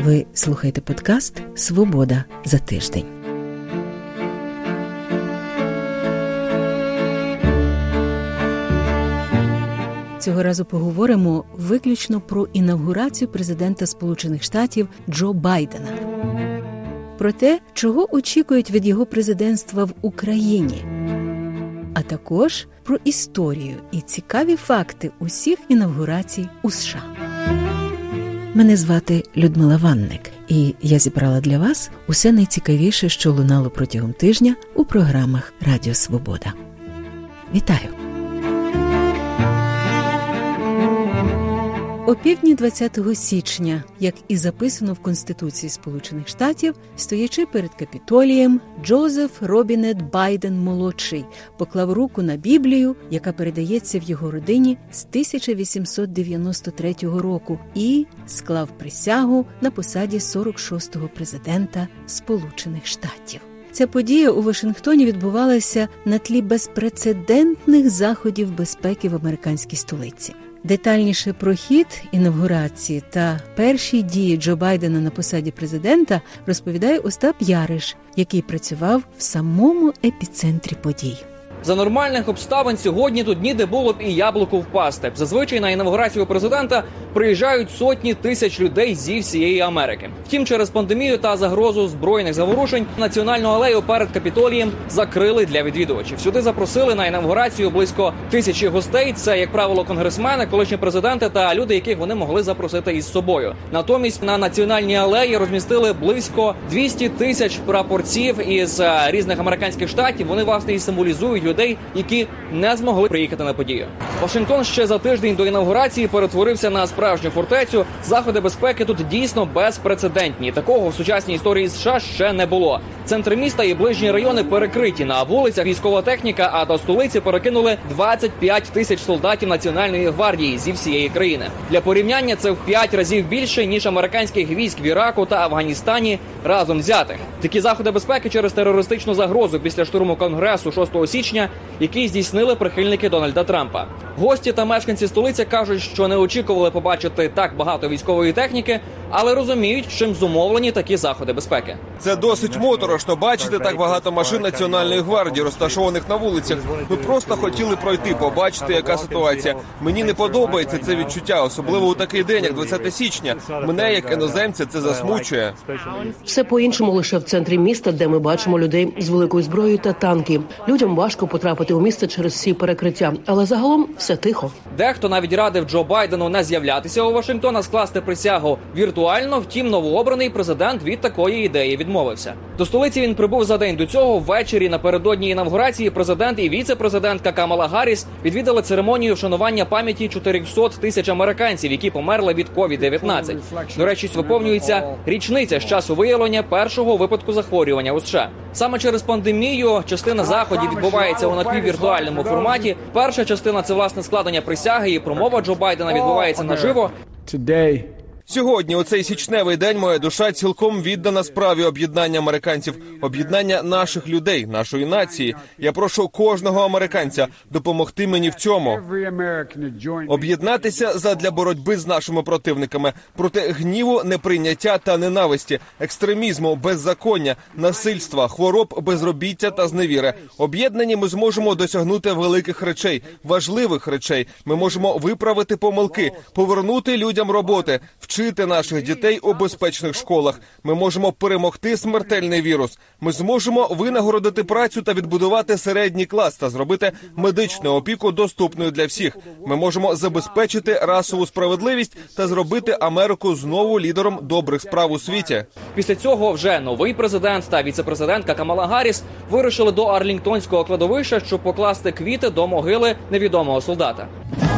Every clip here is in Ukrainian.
Ви слухаєте подкаст «Свобода за тиждень». Цього разу поговоримо виключно про інавгурацію президента Сполучених Штатів Джо Байдена. Про те, чого очікують від його президентства в Україні. А також про історію і цікаві факти усіх інавгурацій у США. Мене звати Людмила Ванник, і я зібрала для вас усе найцікавіше, що лунало протягом тижня у програмах Радіо Свобода. Вітаю! Опівдні 20 січня, як і записано в Конституції Сполучених Штатів, стоячи перед Капітолієм, Джозеф Робінет Байден-молодший поклав руку на Біблію, яка передається в його родині з 1893 року, і склав присягу на посаді 46-го президента Сполучених Штатів. Ця подія у Вашингтоні відбувалася на тлі безпрецедентних заходів безпеки в американській столиці. Детальніше про хід інавгурації та перші дії Джо Байдена на посаді президента розповідає Остап Яриш, який працював в самому епіцентрі подій. За нормальних обставин сьогодні тут ніде було б і яблуку впасти. Зазвичай на інавгурацію президента приїжджають сотні тисяч людей зі всієї Америки. Втім, через пандемію та загрозу збройних заворушень Національну алею перед Капітолієм закрили для відвідувачів. Сюди запросили на інавгурацію близько 1000 гостей. Це, як правило, конгресмени, колишні президенти та люди, яких вони могли запросити із собою. Натомість на Національній алеї розмістили близько 200 тисяч прапорців із різних американських штатів. Вони, власне, і символізують людей, які не змогли приїхати на подію. Вашингтон ще за тиждень до інавгурації перетворився на справжню фортецю. Заходи безпеки тут дійсно безпрецедентні. Такого в сучасній історії США ще не було. Центр міста і ближні райони перекриті. На вулицях військова техніка, а до столиці перекинули 25 тисяч солдатів Національної гвардії зі всієї країни. Для порівняння це в 5 разів більше, ніж американських військ в Іраку та Афганістані разом взятих. Такі заходи безпеки через терористичну загрозу після штурму Конгресу 6 січня, який здійснили прихильники Дональда Трампа. Гості та мешканці столиці кажуть, що не очікували побачити так багато військової техніки, але розуміють, чим зумовлені такі заходи безпеки. Це досить моторошно бачити так багато машин Національної гвардії, розташованих на вулицях. Ми просто хотіли пройти, побачити, яка ситуація. Мені не подобається це відчуття, особливо у такий день, як 20 січня. Мене, як іноземця, це засмучує. Все по-іншому лише в центрі міста, де ми бачимо людей з великою зброєю та танки. Людям важко потрапити у місто через всі перекриття, але загалом все тихо. Дехто навіть радив Джо Байдену не з'являтися у Вашингтон, а скласти присягу віртуально, втім новообраний президент від такої ідеї відмовився. До столиці він прибув за день до цього. Ввечері напередодні інавгурації президент і віце-президентка Камала Гарріс відвідали церемонію вшанування пам'яті 400 тисяч американців, які померли від COVID-19. До речі, виповнюється річниця з часу виявлення першого випадку захворювання у США. Саме через пандемію частина заходів відбувається у напіввіртуальному форматі. Перша частина – це, власне, складення присяги, і промова Джо Байдена відбувається наживо. Сьогодні, у цей січневий день, моя душа цілком віддана справі об'єднання американців, об'єднання наших людей, нашої нації. Я прошу кожного американця допомогти мені в цьому. Об'єднатися задля боротьби з нашими противниками, проти гніву, неприйняття та ненависті, екстремізму, беззаконня, насильства, хвороб, безробіття та зневіри. Об'єднані ми зможемо досягнути великих речей, важливих речей. Ми можемо виправити помилки, повернути людям роботи, вчити наших дітей у безпечних школах. Ми можемо перемогти смертельний вірус. Ми зможемо винагородити працю та відбудувати середній клас та зробити медичну опіку доступною для всіх. Ми можемо забезпечити расову справедливість та зробити Америку знову лідером добрих справ у світі. Після цього вже новий президент та віце-президентка Камала Гарріс вирушили до Арлінгтонського кладовища, щоб покласти квіти до могили невідомого солдата.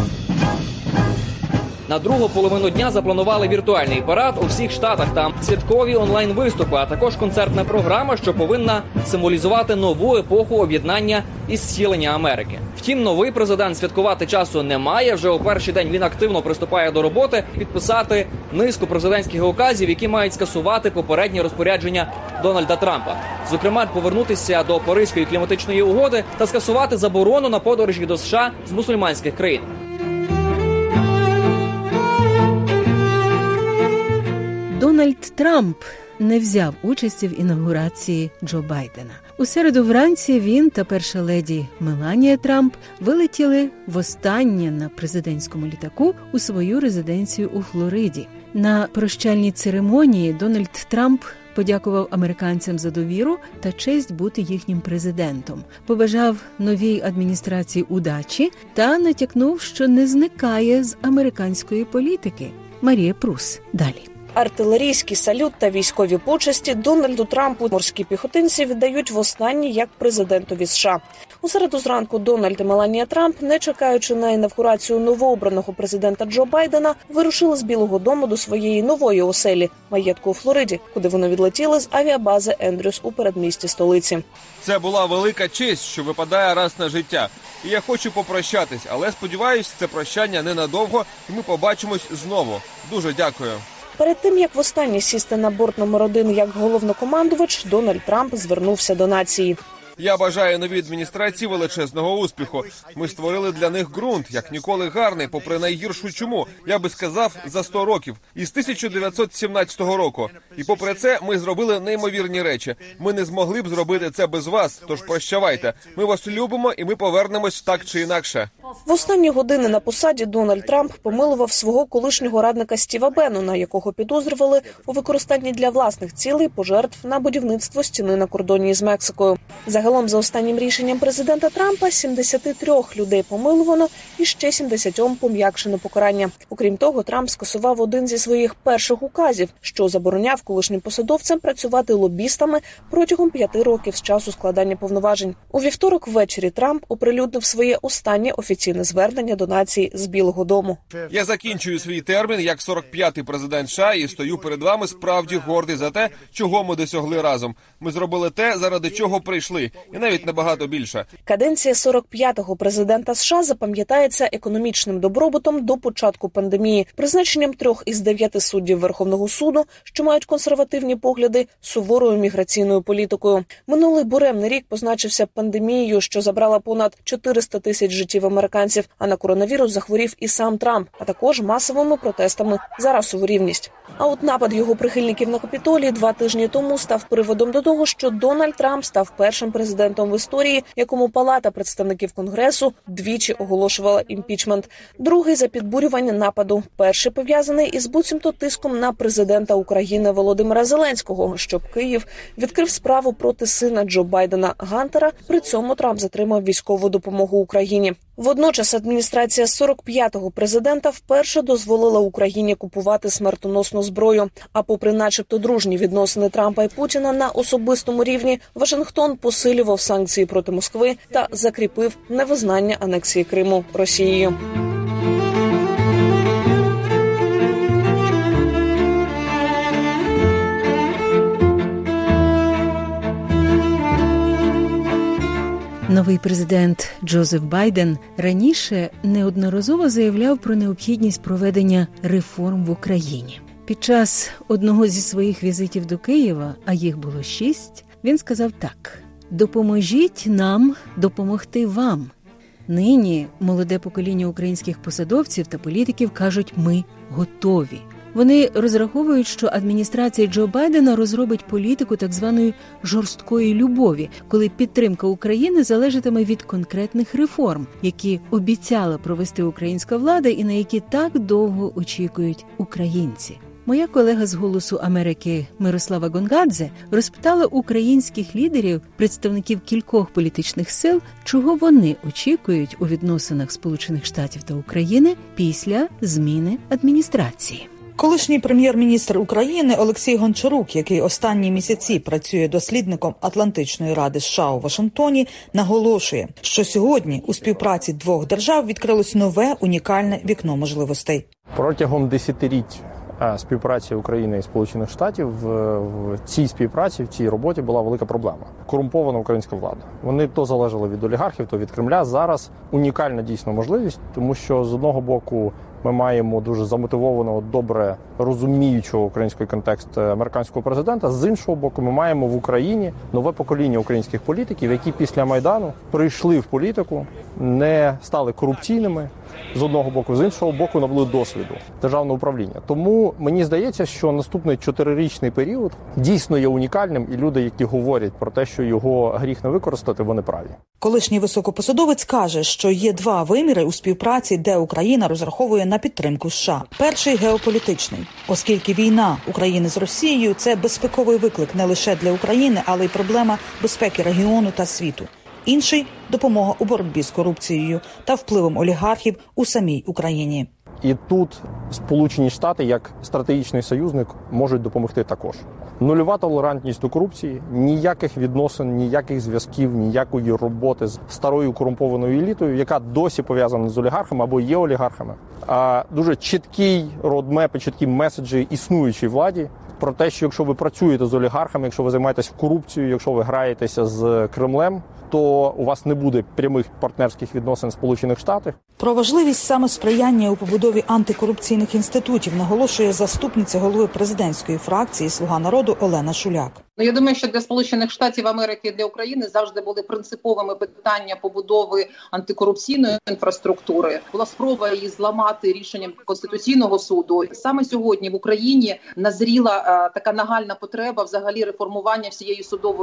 На другу половину дня запланували віртуальний парад у всіх штатах та святкові онлайн-виступи, а також концертна програма, що повинна символізувати нову епоху об'єднання і зцілення Америки. Втім, новий президент святкувати часу не має. Вже у перший день він активно приступає до роботи підписати низку президентських указів, які мають скасувати попередні розпорядження Дональда Трампа. Зокрема, повернутися до Паризької кліматичної угоди та скасувати заборону на подорожі до США з мусульманських країн. Дональд Трамп не взяв участі в інаугурації Джо Байдена. У середу вранці він та перша леді Меланія Трамп вилетіли востаннє на президентському літаку у свою резиденцію у Флориді. На прощальній церемонії Дональд Трамп подякував американцям за довіру та честь бути їхнім президентом. Побажав новій адміністрації удачі та натякнув, що не зникає з американської політики. Марія Прус. Далі. Артилерійський салют та військові почесті Дональду Трампу морські піхотинці віддають востаннє як президентові США. У середу зранку Дональд і Меланія Трамп, не чекаючи на інавгурацію новообраного президента Джо Байдена, вирушили з Білого дому до своєї нової оселі – маєтку у Флориді, куди вони відлетіли з авіабази Ендрюс у передмісті столиці. Це була велика честь, що випадає раз на життя. І я хочу попрощатись, але сподіваюсь, це прощання ненадовго, і ми побачимось знову. Дуже дякую. Перед тим, як востаннє сісти на борт номер 1 як головнокомандувач, Дональд Трамп звернувся до нації. Я бажаю новій адміністрації величезного успіху. Ми створили для них ґрунт, як ніколи гарний, попри найгіршу чуму, я би сказав, за 100 років, із 1917 року. І попри це, ми зробили неймовірні речі. Ми не змогли б зробити це без вас, тож прощавайте. Ми вас любимо і ми повернемось так чи інакше. В останні години на посаді Дональд Трамп помилував свого колишнього радника Стіва Беннона, якого підозрювали у використанні для власних цілей пожертв на будівництво стіни на кордоні із Мексикою. Загалом, за останнім рішенням президента Трампа, 73 людей помилувано і ще 70 пом'якшено покарання. Окрім того, Трамп скасував один зі своїх перших указів, що забороняв колишнім посадовцям працювати лобістами протягом 5 років з часу складання повноважень. У вівторок ввечері Трамп оприлюднив своє останнє офіційне звернення до нації з Білого дому. Я закінчую свій термін як 45-й президент США і стою перед вами справді гордий за те, чого ми досягли разом. Ми зробили те, заради чого прийшли, і навіть набагато більше. Каденція 45-го президента США запам'ятається економічним добробутом до початку пандемії, призначенням 3 із 9 суддів Верховного суду, що мають консервативні погляди, суворою міграційною політикою. Минулий буремний рік позначився пандемією, що забрала понад 400 тисяч життів американців, а на коронавірус захворів і сам Трамп, а також масовими протестами за расову рівність. А от напад його прихильників на Капітолій 2 тижні тому став приводом до того, що Дональд Трамп став першим президентом в історії, якому Палата представників Конгресу двічі оголошувала імпічмент. Другий за підбурювання нападу. Перший пов'язаний із буцімто тиском на президента України Володимира Зеленського, щоб Київ відкрив справу проти сина Джо Байдена Гантера. При цьому Трамп затримав військову допомогу Україні. Водночас адміністрація 45-го президента вперше дозволила Україні купувати смертоносну зброю. А попри начебто дружні відносини Трампа і Путіна на особистому рівні, Вашингтон посилював санкції проти Москви та закріпив невизнання анексії Криму Росією. Новий президент Джозеф Байден раніше неодноразово заявляв про необхідність проведення реформ в Україні. Під час одного зі своїх візитів до Києва, а їх було 6, він сказав так: «Допоможіть нам допомогти вам». Нині молоде покоління українських посадовців та політиків кажуть «ми готові». Вони розраховують, що адміністрація Джо Байдена розробить політику так званої жорсткої любові, коли підтримка України залежатиме від конкретних реформ, які обіцяла провести українська влада і на які так довго очікують українці. Моя колега з «Голосу Америки» Мирослава Гонгадзе розпитала українських лідерів, представників кількох політичних сил, чого вони очікують у відносинах Сполучених Штатів та України після зміни адміністрації. Колишній прем'єр-міністр України Олексій Гончарук, який останні місяці працює дослідником Атлантичної ради США у Вашингтоні, наголошує, що сьогодні у співпраці двох держав відкрилось нове унікальне вікно можливостей. Протягом десятиліть співпраці України і Сполучених Штатів в цій співпраці, в цій роботі була велика проблема. Корумпована українська влада. Вони то залежали від олігархів, то від Кремля. Зараз унікальна дійсно можливість, тому що з одного боку ми маємо дуже замотивованого, добре розуміючого український контекст американського президента. З іншого боку, ми маємо в Україні нове покоління українських політиків, які після Майдану прийшли в політику, не стали корупційними, з одного боку, з іншого боку набули досвіду державного управління. Тому мені здається, що наступний 4-річний період дійсно є унікальним, і люди, які говорять про те, що його гріх не використати, вони праві. Колишній високопосадовець каже, що є два виміри у співпраці, де Україна розраховує на підтримку США. Перший – геополітичний, оскільки війна України з Росією – це безпековий виклик не лише для України, але й проблема безпеки регіону та світу. Інший – допомога у боротьбі з корупцією та впливом олігархів у самій Україні. І тут Сполучені Штати, як стратегічний союзник, можуть допомогти також. Нульова толерантність до корупції, ніяких відносин, ніяких зв'язків, ніякої роботи з старою корумпованою елітою, яка досі пов'язана з олігархами або є олігархами. А дуже чіткий родмеп і чіткі меседжі існуючій владі про те, що якщо ви працюєте з олігархами, якщо ви займаєтесь корупцією, якщо ви граєтеся з Кремлем, то у вас не буде прямих партнерських відносин Сполучених Штатів. Про важливість саме сприяння у побудові антикорупційних інститутів наголошує заступниця голови президентської фракції «Слуга народу» Олена Шуляк. Я думаю, що для Сполучених Штатів Америки, для України завжди були принциповими питання побудови антикорупційної інфраструктури. Була спроба її зламати рішенням Конституційного суду. Саме сьогодні в Україні назріла така нагальна потреба взагалі реформування всієї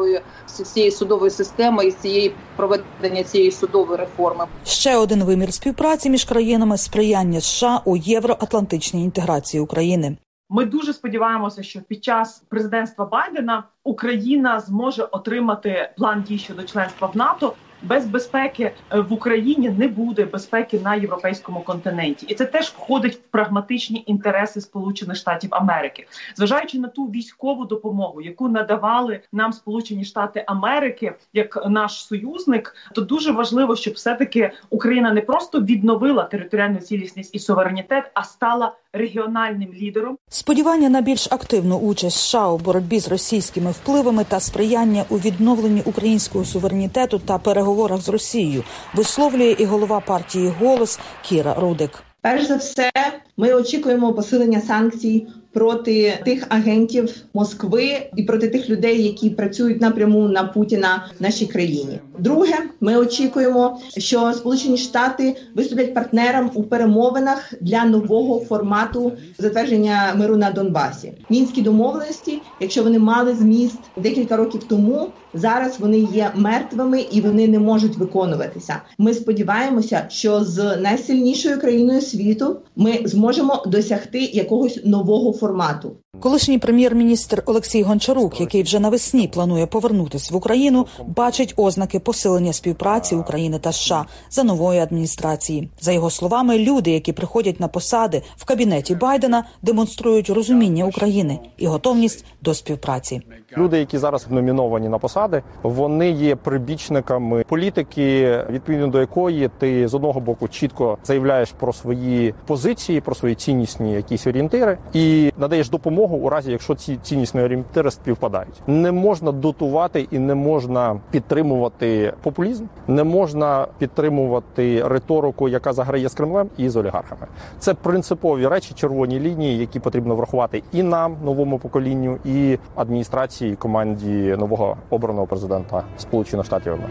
судової системи і проведення цієї судової реформи. Ще один вимір співпраці між країнами – сприяння США у євроатлантичній інтеграції України. Ми дуже сподіваємося, що під час президентства Байдена Україна зможе отримати план дій щодо членства в НАТО. Без безпеки в Україні не буде безпеки на європейському континенті. І це теж входить в прагматичні інтереси Сполучених Штатів Америки. Зважаючи на ту військову допомогу, яку надавали нам Сполучені Штати Америки як наш союзник, то дуже важливо, щоб все-таки Україна не просто відновила територіальну цілісність і суверенітет, а стала регіональним лідером. Сподівання на більш активну участь США у боротьбі з російськими впливами та сприяння у відновленні українського суверенітету та переговорах з Росією висловлює і голова партії «Голос» Кіра Рудик. Перш за все, ми очікуємо посилення санкцій проти тих агентів Москви і проти тих людей, які працюють напряму на Путіна в нашій країні. Друге, ми очікуємо, що Сполучені Штати виступлять партнером у перемовинах для нового формату затвердження миру на Донбасі. Мінські домовленості, якщо вони мали зміст декілька років тому, зараз вони є мертвими і вони не можуть виконуватися. Ми сподіваємося, що з найсильнішою країною світу ми зможемо досягти якогось нового формату. Колишній прем'єр-міністр Олексій Гончарук, який вже навесні планує повернутися в Україну, бачить ознаки посилення співпраці України та США за нової адміністрації. За його словами, люди, які приходять на посади в кабінеті Байдена, демонструють розуміння України і готовність до співпраці. Люди, які зараз номіновані на посади, вони є прибічниками політики, відповідно до якої ти з одного боку чітко заявляєш про свої позиції, про свої ціннісні якісь орієнтири і надаєш допомогу у разі, якщо ці ціннісні орієнтири співпадають. Не можна дотувати і не можна підтримувати популізм, не можна підтримувати риторику, яка заграє з Кремлем і з олігархами. Це принципові речі, червоні лінії, які потрібно врахувати і нам, новому поколінню, і адміністрації, і команді нового обраного президента Сполучених Штатів Америки.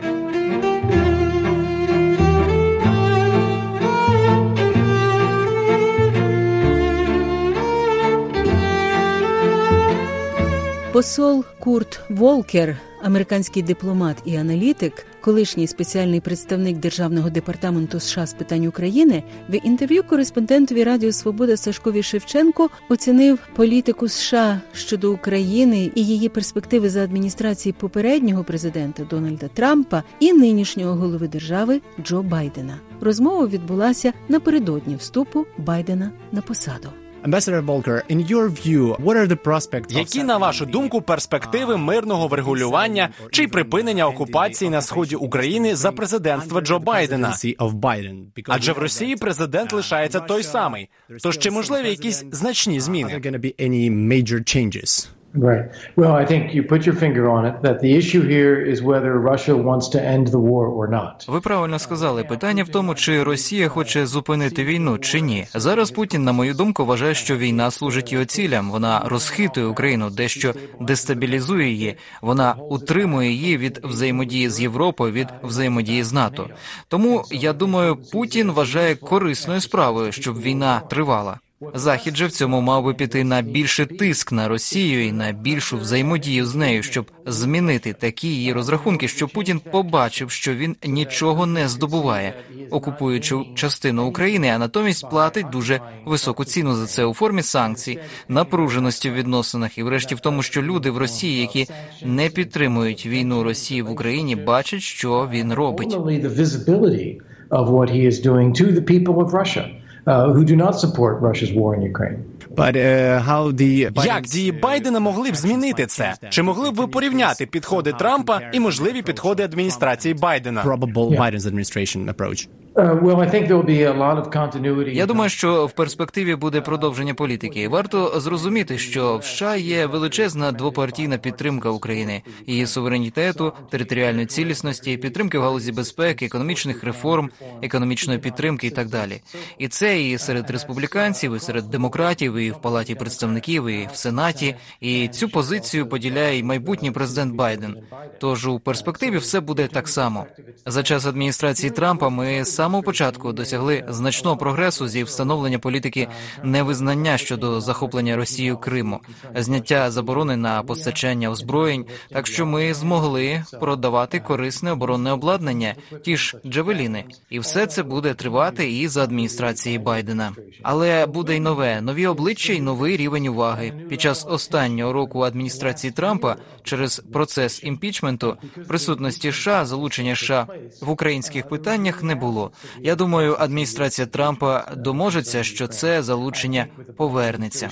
Посол Курт Волкер, американський дипломат і аналітик, колишній спеціальний представник Державного департаменту США з питань України, в інтерв'ю кореспондентові Радіо Свобода Сашкові Шевченко оцінив політику США щодо України і її перспективи за адміністрації попереднього президента Дональда Трампа і нинішнього голови держави Джо Байдена. Розмова відбулася напередодні вступу Байдена на посаду. Які, на вашу думку, перспективи мирного врегулювання чи припинення окупації на сході України за президентства Джо Байдена? Адже в Росії президент лишається той самий. Тож чи можливі якісь значні зміни? Right. Well, I think you put your finger on it, that the issue here is whether Russia wants to end the war or not. Ви правильно сказали. Питання в тому, чи Росія хоче зупинити війну, чи ні. Зараз Путін, на мою думку, вважає, що війна служить його цілям. Вона розхитує Україну, дещо дестабілізує її. Вона утримує її від взаємодії з Європою, від взаємодії з НАТО. Тому, я думаю, Путін вважає корисною справою, щоб війна тривала. Захід же в цьому мав би піти на більший тиск на Росію і на більшу взаємодію з нею, щоб змінити такі її розрахунки, щоб Путін побачив, що він нічого не здобуває, окупуючи частину України, а натомість платить дуже високу ціну за це у формі санкцій, напруженості в відносинах і врешті в тому, що люди в Росії, які не підтримують війну Росії в Україні, бачать, що він робить. Who do not support Russia's war in Ukraine. Як дії Байдена могли б змінити це? Чи могли б ви порівняти підходи Трампа і можливі підходи адміністрації Байдена? Я думаю, що в перспективі буде продовження політики. Варто зрозуміти, що в США є величезна двопартійна підтримка України, її суверенітету, територіальної цілісності, підтримки в галузі безпеки, економічних реформ, економічної підтримки і так далі. І це і серед республіканців, і серед демократів, і в Палаті представників, і в Сенаті. І цю позицію поділяє й майбутній президент Байден. Тож у перспективі все буде так само. За час адміністрації Трампа ми з самого початку досягли значного прогресу зі встановлення політики невизнання щодо захоплення Росією Криму, зняття заборони на постачання озброєнь, так що ми змогли продавати корисне оборонне обладнання, ті ж джавеліни. І все це буде тривати і за адміністрації Байдена. Але буде й нові обличчя і новий рівень уваги. Під час останнього року адміністрації Трампа через процес імпічменту присутності США, залучення США в українських питаннях не було. Я думаю, адміністрація Трампа доможеться, що це залучення повернеться.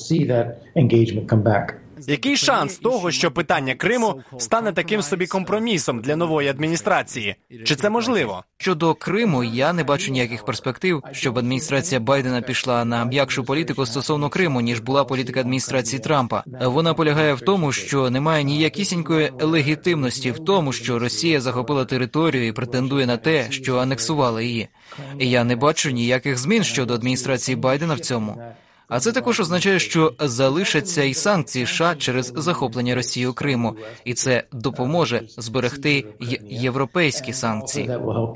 Який шанс того, що питання Криму стане таким собі компромісом для нової адміністрації? Чи це можливо? Щодо Криму, я не бачу ніяких перспектив, щоб адміністрація Байдена пішла на м'якшу політику стосовно Криму, ніж була політика адміністрації Трампа. Вона полягає в тому, що немає ніякісінької легітимності в тому, що Росія захопила територію і претендує на те, що анексувала її. І я не бачу ніяких змін щодо адміністрації Байдена в цьому. А це також означає, що залишаться і санкції США через захоплення Росією Криму. І це допоможе зберегти європейські санкції.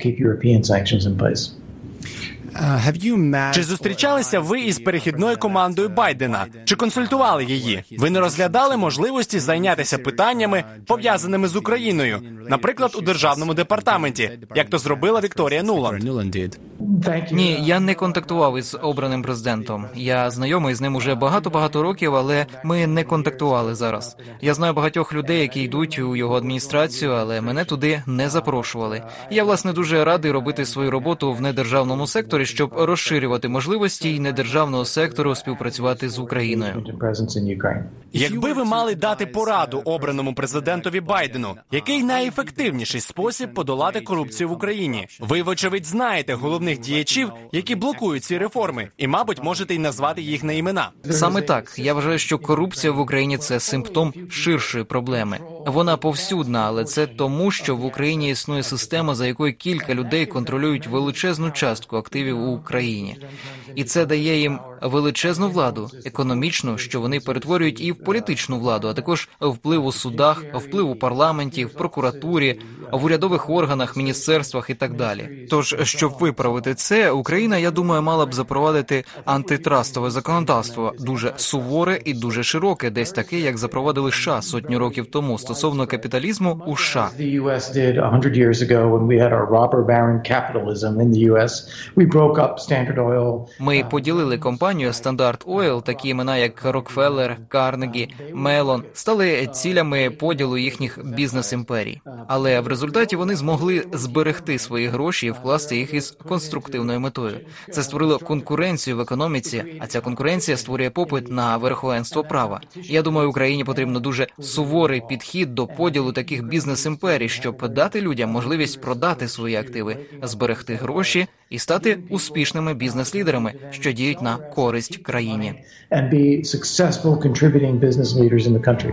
Чи зустрічалися ви із перехідною командою Байдена? Чи консультували її? Ви не розглядали можливості зайнятися питаннями, пов'язаними з Україною, наприклад, у Державному департаменті, як то зробила Вікторія Нуланд? Ні, я не контактував із обраним президентом. Я знайомий з ним уже багато років, але ми не контактували зараз. Я знаю багатьох людей, які йдуть у його адміністрацію, але мене туди не запрошували. Я, власне, дуже радий робити свою роботу в недержавному секторі, щоб розширювати можливості і недержавного сектору співпрацювати з Україною. Якби ви мали дати пораду обраному президентові Байдену, який найефективніший спосіб подолати корупцію в Україні? Ви, вочевидь, знаєте головних діячів, які блокують ці реформи, і, мабуть, можете й назвати їх на імена. Саме так. Я вважаю, що корупція в Україні – це симптом ширшої проблеми. Вона повсюдна, але це тому, що в Україні існує система, за якою кілька людей контролюють величезну частку активів у Україні. І це дає їм величезну владу, економічну, що вони перетворюють і в політичну владу, а також вплив у судах, вплив у парламенті, в прокуратурі, в урядових органах, міністерствах і так далі. Тож, щоб виправити це, Україна, я думаю, мала б запровадити антитрастове законодавство, дуже суворе і дуже широке, десь таке, як запровадили США сотню років тому стосовно капіталізму у США. Ми поділили компанію Standard Oil, такі імена як Рокфеллер, Карнегі, Мелон, стали цілями поділу їхніх бізнес-імперій. Але в результаті вони змогли зберегти свої гроші і вкласти їх із конструктивною метою. Це створило конкуренцію в економіці, а ця конкуренція створює попит на верховенство права. Я думаю, Україні потрібно дуже суворий підхід підхід до поділу таких бізнес-імперій, щоб дати людям можливість продати свої активи, зберегти гроші і стати успішними бізнес-лідерами, що діють на користь країні. And be successful contributing business leaders in the country.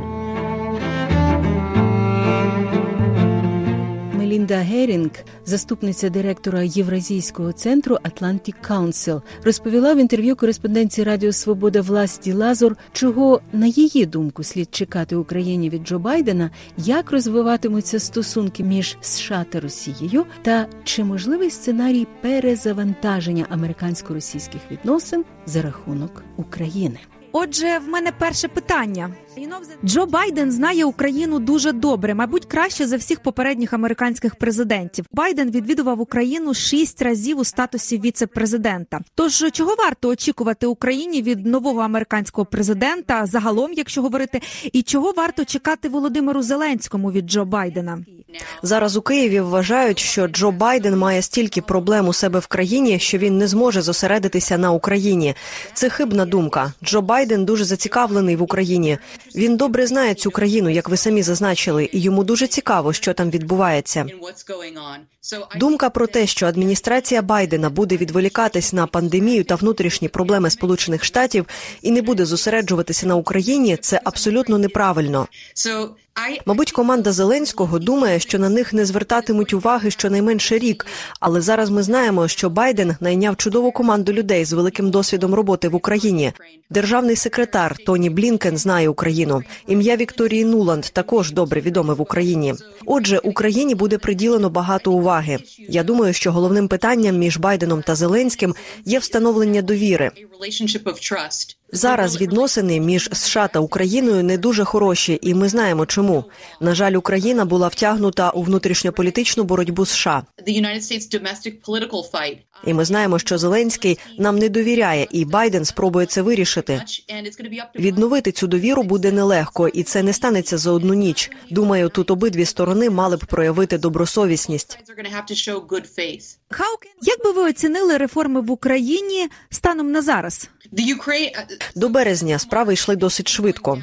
Мелінда Герінг, заступниця директора Євразійського центру Atlantic Council, розповіла в інтерв'ю кореспонденції Радіо Свобода Власті Лазур, чого, на її думку, слід чекати Україні від Джо Байдена, як розвиватимуться стосунки між США та Росією, та чи можливий сценарій перезавантаження американсько-російських відносин за рахунок України. Отже, в мене перше питання. Джо Байден знає Україну дуже добре, мабуть, краще за всіх попередніх американських президентів. Байден відвідував Україну 6 разів у статусі віце-президента. Тож, чого варто очікувати Україні від нового американського президента, загалом, якщо говорити, і чого варто чекати Володимиру Зеленському від Джо Байдена? Зараз у Києві вважають, що Джо Байден має стільки проблем у себе в країні, що він не зможе зосередитися на Україні. Це хибна думка. Джо Байден дуже зацікавлений в Україні. Він добре знає цю країну, як ви самі зазначили, і йому дуже цікаво, що там відбувається. Думка про те, що адміністрація Байдена буде відволікатись на пандемію та внутрішні проблеми Сполучених Штатів і не буде зосереджуватися на Україні, це абсолютно неправильно. Мабуть, команда Зеленського думає, що на них не звертатимуть уваги щонайменше рік, але зараз ми знаємо, що Байден найняв чудову команду людей з великим досвідом роботи в Україні. Державний секретар Тоні Блінкен знає Україну. Ім'я Вікторії Нуланд також добре відоме в Україні. Отже, Україні буде приділено багато уваги. Я думаю, що головним питанням між Байденом та Зеленським є встановлення довіри. Зараз відносини між США та Україною не дуже хороші, і ми знаємо чому. На жаль, Україна була втягнута у внутрішньополітичну боротьбу США. І ми знаємо, що Зеленський нам не довіряє, і Байден спробує це вирішити. Відновити цю довіру буде нелегко, і це не станеться за одну ніч. Думаю, тут обидві сторони мали б проявити добросовісність. Як би ви оцінили реформи в Україні станом на зараз? До березня справи йшли досить швидко.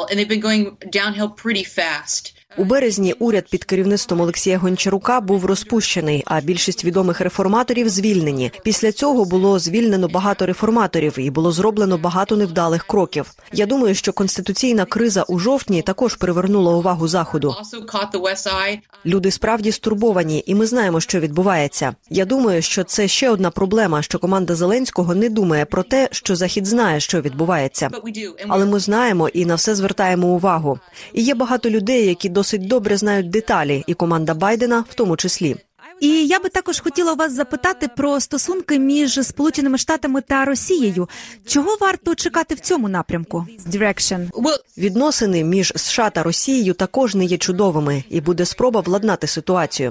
У березні уряд під керівництвом Олексія Гончарука був розпущений, а більшість відомих реформаторів звільнені. Після цього було звільнено багато реформаторів і було зроблено багато невдалих кроків. Я думаю, що конституційна криза у жовтні також привернула увагу Заходу. Люди справді стурбовані, і ми знаємо, що відбувається. Я думаю, що це ще одна проблема, що команда Зеленського не думає про те, що Захід знає, що відбувається. Але ми знаємо і на все звертаємо увагу. І є багато людей, які досить добре знають деталі, і команда Байдена в тому числі. І я би також хотіла вас запитати про стосунки між Сполученими Штатами та Росією. Чого варто чекати в цьому напрямку? Відносини між США та Росією також не є чудовими, і буде спроба владнати ситуацію.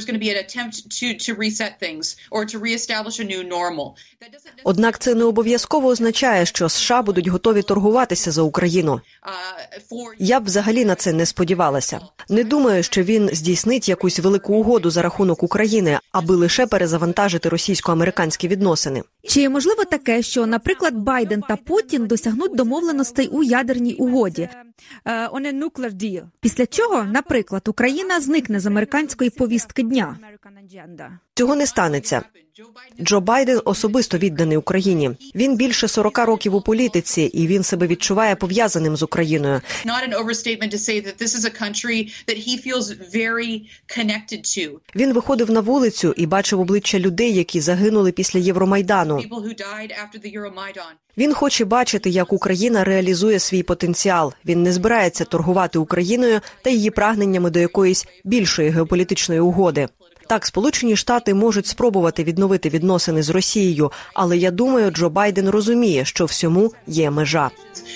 Однак це не обов'язково означає, що США будуть готові торгуватися за Україну. Я б взагалі на це не сподівалася. Не думаю, що він здійснить якусь велику угоду за рахунок України, аби лише перезавантажити російсько-американські відносини. Чи можливо таке, що, наприклад, Байден та Путін досягнуть домовленостей у ядерній угоді? Після чого, наприклад, Україна зникне з американської повістки дня? Цього не станеться. Джо Байден особисто відданий Україні. Він більше 40 років у політиці, і він себе відчуває пов'язаним з Україною. Він виходив на вулицю і бачив обличчя людей, які загинули після Євромайдану. Він хоче бачити, як Україна реалізує свій потенціал. Він не збирається торгувати Україною та її прагненнями до якоїсь більшої геополітичної угоди. Так, Сполучені Штати можуть спробувати відновити відносини з Росією, але я думаю, Джо Байден розуміє, що всьому є межа.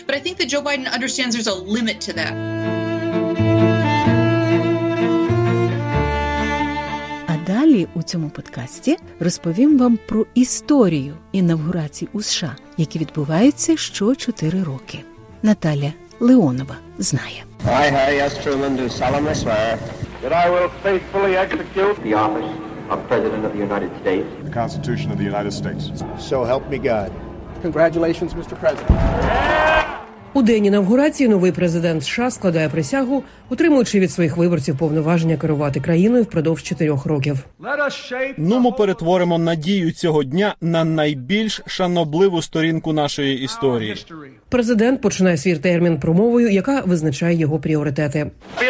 А далі у цьому подкасті розповім вам про історію інавгурацій у США, які відбуваються що 4 роки. Наталя Леонова знає. I, Harry S. Truman, do solemnly swear that I will faithfully execute the office of President of the United States, the Constitution of the United States. So help me God. Congratulations, Mr. President. У день інавгурації новий президент США складає присягу, отримуючи від своїх виборців повноваження керувати країною впродовж 4 років. Ми перетворимо надію цього дня на найбільш шанобливу сторінку нашої історії. Президент починає свій термін промовою, яка визначає його пріоритети.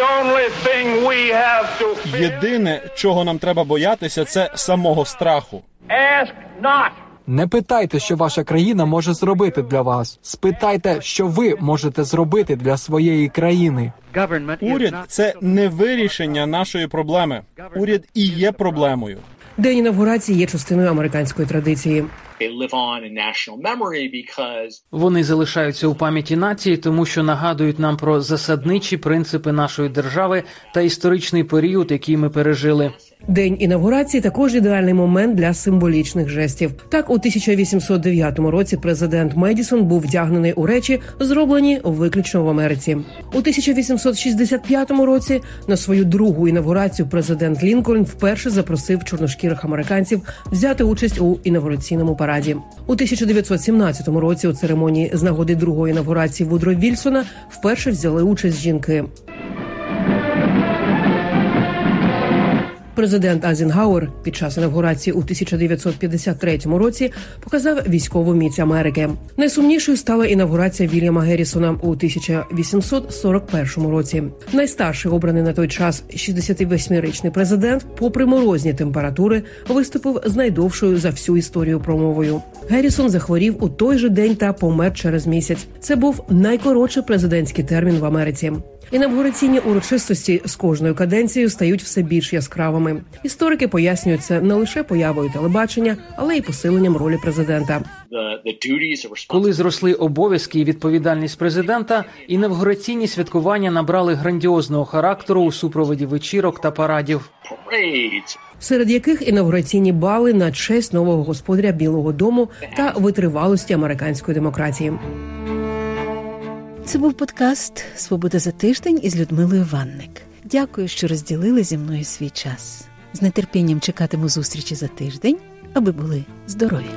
Єдине, чого нам треба боятися, це самого страху. Не питайте, що ваша країна може зробити для вас. Спитайте, що ви можете зробити для своєї країни. Уряд – це не вирішення нашої проблеми. Уряд і є проблемою. День інавгурації є частиною американської традиції. Вони залишаються у пам'яті нації, тому що нагадують нам про засадничі принципи нашої держави та історичний період, який ми пережили. День інавгурації також ідеальний момент для символічних жестів. Так, у 1809 році президент Медісон був вдягнений у речі, зроблені виключно в Америці. У 1865 році на свою другу інавгурацію президент Лінкольн вперше запросив чорношкірих американців взяти участь у інавгураційному параді. У 1917 році у церемонії з нагоди другої інавгурації Вудро Вільсона вперше взяли участь жінки. Президент Айзенхауер під час інавгурації у 1953 році показав військову міць Америки. Найсумнішою стала інавгурація Вільяма Геррісона у 1841 році. Найстарший обраний на той час 68-річний президент, попри морозні температури, виступив з найдовшою за всю історію промовою. Геррісон захворів у той же день та помер через місяць. Це був найкоротший президентський термін в Америці. Інавгураційні урочистості з кожною каденцією стають все більш яскравими. Історики пояснюють це не лише появою телебачення, але й посиленням ролі президента. Коли зросли обов'язки і відповідальність президента, інавгураційні святкування набрали грандіозного характеру у супроводі вечірок та парадів. Серед яких інавгураційні бали на честь нового господаря Білого дому та витривалості американської демократії. Це був подкаст «Свобода за тиждень» із Людмилою Ванник. Дякую, що розділили зі мною свій час. З нетерпінням чекатиму зустрічі за тиждень, аби були здорові.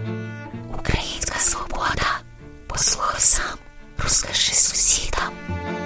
Українська свобода. Послухай сам, розкажи сусідам.